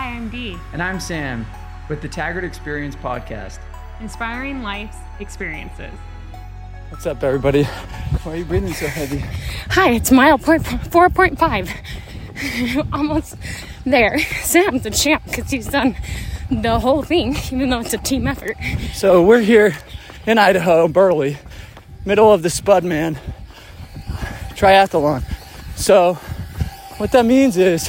Hi, I'm Dee. And I'm Sam with the Taggart Experience podcast. Inspiring life's experiences. What's up, everybody? Why are you breathing so heavy? Hi, it's mile 4.5. Almost there. Sam's the champ because he's done the whole thing, even though it's a team effort. So we're here in Idaho, Burley, middle of the Spudman triathlon. So what that means is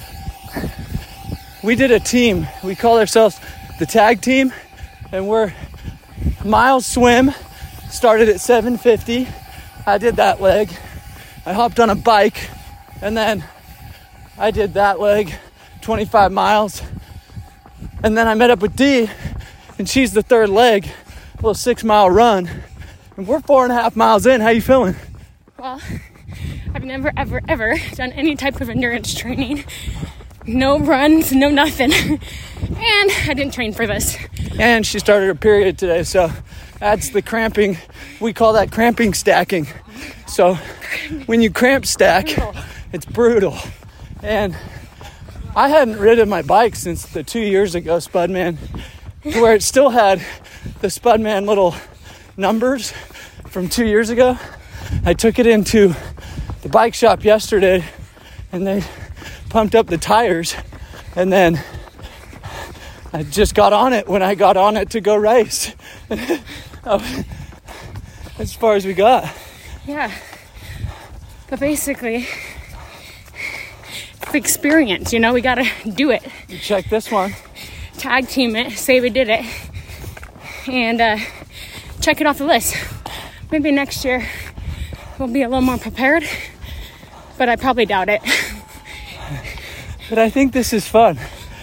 we did a team. We call ourselves the tag team, and we're miles swim. Started at 7:50. I did that leg. I hopped on a bike, and then I did that leg, 25 miles. And then I met up with Dee, and she's the third leg, a little 6-mile run. And we're 4.5 miles in. How you feeling? Well, I've never, ever done any type of endurance training. No runs, no nothing. And I didn't train for this. And she started her period today, so that's the cramping. We call that cramping stacking. So when you cramp stack, it's brutal. And I hadn't ridden my bike since the 2 years ago Spudman, to where it still had the Spudman little numbers from 2 years ago. I took it into the bike shop yesterday, and they pumped up the tires, and then I just got on it when I got on it to go race. As far as we got. Yeah. But basically, it's experience, you know, we gotta do it. You check this one. Tag team it, say we did it, and check it off the list. Maybe next year we'll be a little more prepared, but I probably doubt it. But I think this is fun.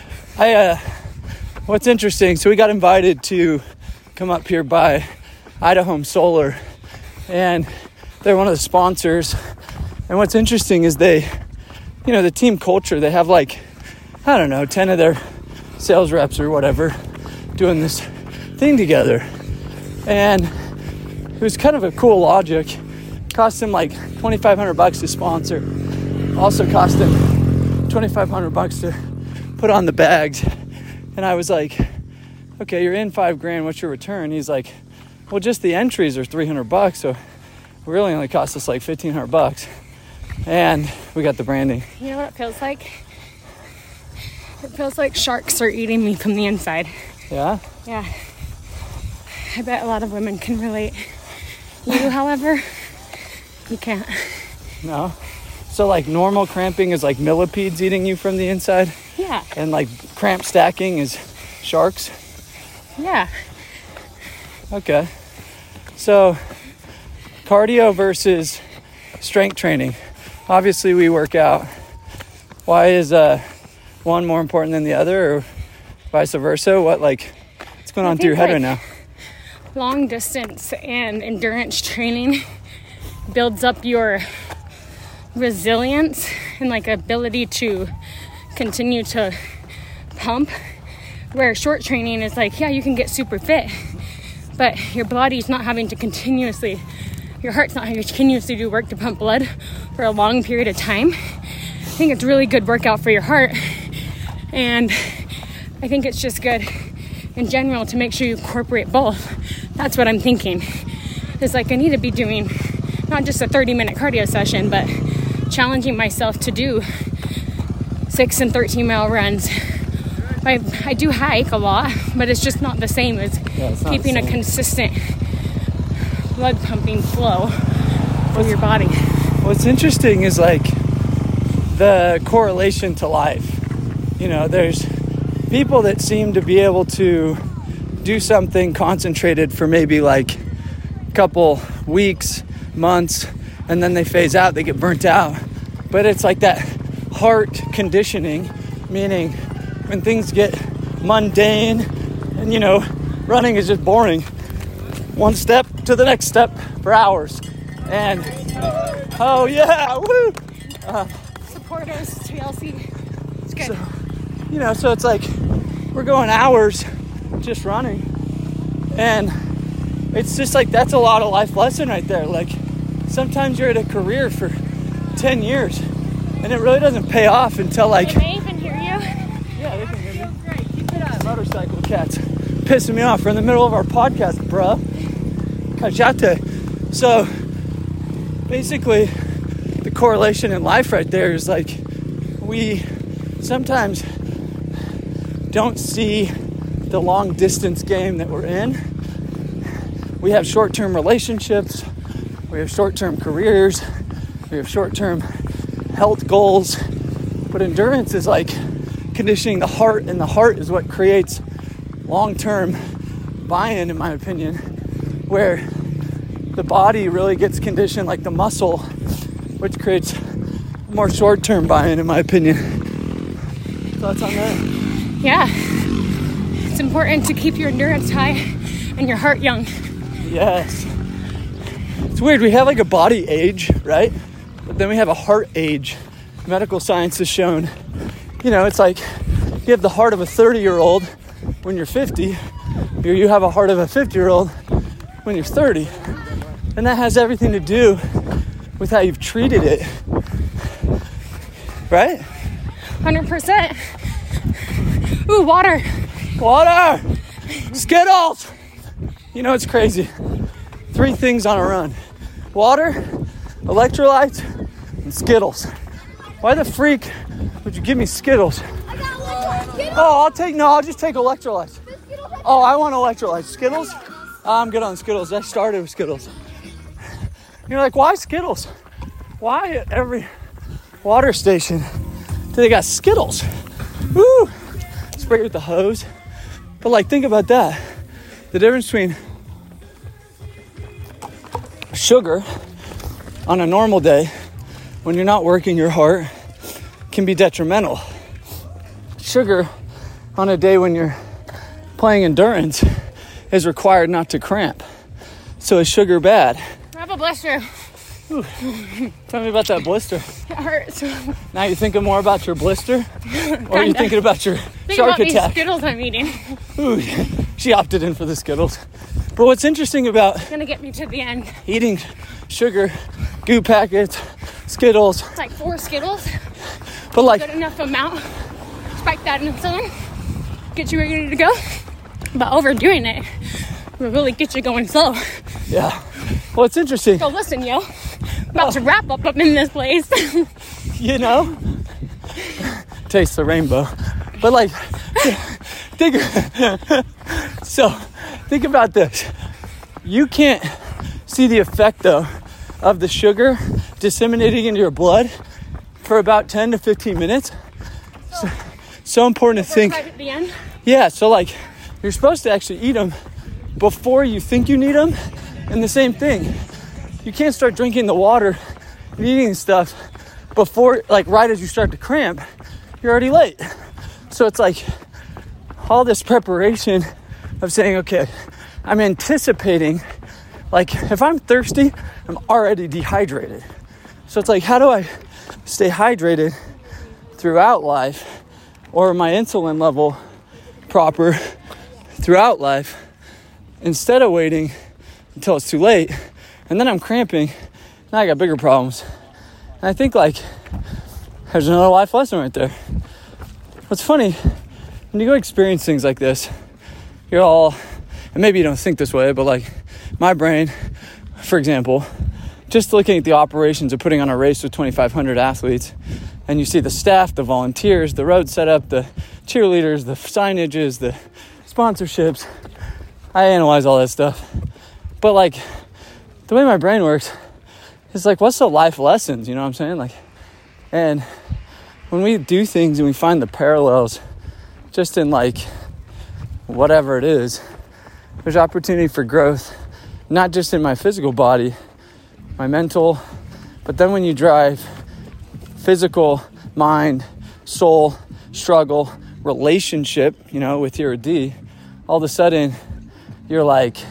What's interesting, so we got invited to come up here by Idaho Solar, and they're one of the sponsors. And what's interesting is they, you know, the team culture, they have like, I don't know, 10 of their sales reps or whatever doing this thing together. And it was kind of a cool logic. Cost him like $2,500 to sponsor. Also cost him $2,500 to put on the bags. And I was like, okay, you're in $5,000, what's your return? He's like, well, just the entries are $300, so it really only cost us like $1,500. And we got the branding. You know what it feels like? It feels like sharks are eating me from the inside. Yeah? Yeah. I bet a lot of women can relate. You, however, you can't. No? So like normal cramping is like millipedes eating you from the inside? Yeah. And like cramp stacking is sharks? Yeah. Okay. So cardio versus strength training. Obviously we work out. Why is one more important than the other, or vice versa? What's going on through your head right now? Long distance and endurance training builds up your resilience and like ability to continue to pump, where short training is like, yeah, you can get super fit, but your body's not having to continuously, your heart's not having to continuously do work to pump blood for a long period of time. I think it's a really good workout for your heart, and I think it's just good in general to make sure you incorporate both. That's what I'm thinking. It's like I need to be doing not just a 30-minute cardio session, but challenging myself to do 6 and 13-mile runs. I do hike a lot, but it's just not the same as keeping a consistent blood pumping flow for your body. What's interesting is like the correlation to life. You know, there's people that seem to be able to do something concentrated for maybe like a couple weeks, months, and then they phase out, they get burnt out. But it's like that heart conditioning, meaning when things get mundane and, you know, running is just boring, one step to the next step for hours. And oh yeah, woo! Support us, TLC. It's good. So, you know, so it's like we're going hours just running, and it's just like that's a lot of life lesson right there. Like sometimes you're at a career for 10 years and it really doesn't pay off until like... Can they even hear you? Yeah, they can hear motorcycle cat's pissing me off. We're in the middle of our podcast, bruh. Cachate. So basically, the correlation in life right there is like we sometimes don't see the long distance game that we're in. We have short-term relationships, we have short-term careers, we have short-term health goals, but endurance is like conditioning the heart, and the heart is what creates long-term buy-in, in my opinion, where the body really gets conditioned like the muscle, which creates more short-term buy-in, in my opinion. Thoughts on that? Yeah. It's important to keep your endurance high and your heart young. Yes. It's weird. We have like a body age, right? But then we have a heart age. Medical science has shown, it's like you have the heart of a 30-year-old when you're 50, or you have a heart of a 50-year-old when you're 30. And that has everything to do with how you've treated it. Right? 100%. Ooh, water. Water! Skittles! It's crazy. 3 things on a run. Water, electrolytes, and Skittles. Why the freak would you give me Skittles? I got electrolytes. I'll just take electrolytes. Oh, I want electrolytes. Skittles? I'm good on Skittles. I started with Skittles. You're like, why Skittles? Why at every water station do they got Skittles? Woo! Spray with the hose. But think about that. The difference between sugar on a normal day when you're not working your heart can be detrimental. Sugar on a day when you're playing endurance is required not to cramp. So is sugar bad? I have a blister. Ooh. Tell me about that blister. It hurts. Now you're thinking more about your blister? Or are you thinking about your shark attack? Skittles I'm eating. Ooh, she opted in for the Skittles. But what's interesting about It's gonna get me to the end. eating sugar, goo packets, Skittles, It's like 4 Skittles. but Good enough amount. Spike that insulin. Get you ready to go. But overdoing it will really get you going slow. yeah. Well, it's interesting. So listen, yo. About to wrap up in this place. Taste the rainbow. But think about this. You can't see the effect though of the sugar disseminating into your blood for about 10 to 15 minutes. So important to think. Right at the end. Yeah, so you're supposed to actually eat them before you think you need them. And the same thing, you can't start drinking the water and eating stuff before, right as you start to cramp. You're already late. So it's all this preparation of saying, okay, I'm anticipating, if I'm thirsty, I'm already dehydrated. So it's how do I stay hydrated throughout life, or my insulin level proper throughout life, instead of waiting until it's too late, and then I'm cramping. Now I got bigger problems. And I think there's another life lesson right there. What's funny, when you go experience things like this, you're all, and maybe you don't think this way, but my brain, for example, just looking at the operations of putting on a race with 2,500 athletes, and you see the staff, the volunteers, the road setup, the cheerleaders, the signages, the sponsorships. I analyze all that stuff. But the way my brain works is what's the life lessons, you know what I'm saying? And when we do things and we find the parallels just in whatever it is, there's opportunity for growth, not just in my physical body, my mental, but then when you drive physical, mind, soul, struggle, relationship, with your D, all of a sudden you're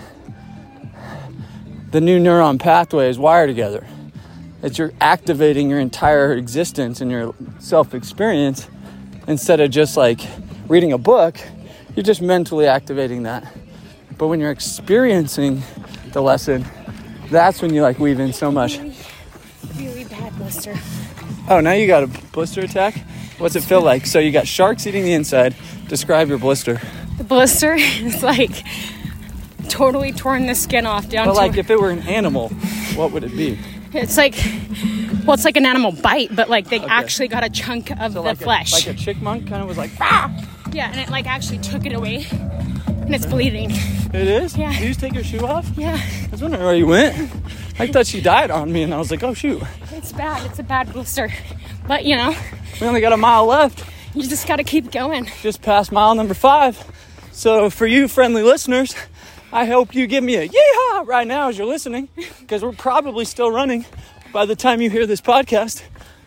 the new neuron pathways wire together. It's you're activating your entire existence and your self-experience instead of just reading a book. You're just mentally activating that. But when you're experiencing the lesson, that's when you weave in so much. Really bad blister. Oh, now you got a blister attack? What's it feel like? So you got sharks eating the inside. Describe your blister. The blister is like totally torn the skin off down But to like if it were an animal, what would it be? it's like, well, it's like an animal bite, but like they actually got a chunk of the flesh. Like a chickmunk kind of was like, ah! Yeah, and it like actually took it away, and it's bleeding. It is? Yeah. Did you just take your shoe off? Yeah, I was wondering where you went. I thought she died on me, and I was like, oh shoot. it's bad. It's a bad blister, but you know, We only got a mile left, you just got to keep going. just past mile number 5. So for you friendly listeners, I hope you give me a yeehaw right now as you're listening, because we're probably still running by the time you hear this podcast.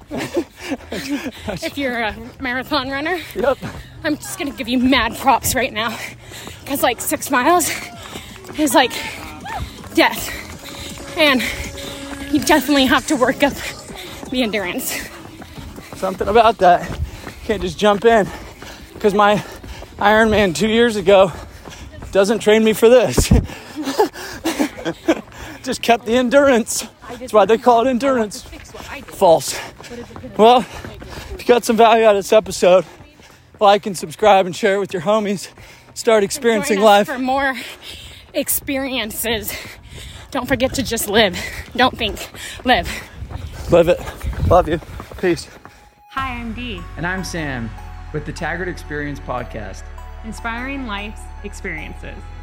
If you're a marathon runner, Yep. I'm just gonna give you mad props right now, because like 6 miles is like death, and you definitely have to work up the endurance. Something about that. Can't just jump in, because my Ironman 2 years ago doesn't train me for this. Just kept the endurance. That's why they call it endurance. False. Well, if you got some value out of this episode, like and subscribe and share it with your homies. Start experiencing Join us life. for more experiences. Don't forget to just live. Don't think. Live. Live it. Love you. Peace. Hi, I'm Dee. And I'm Sam with the Taggart Experience Podcast. Inspiring life's experiences.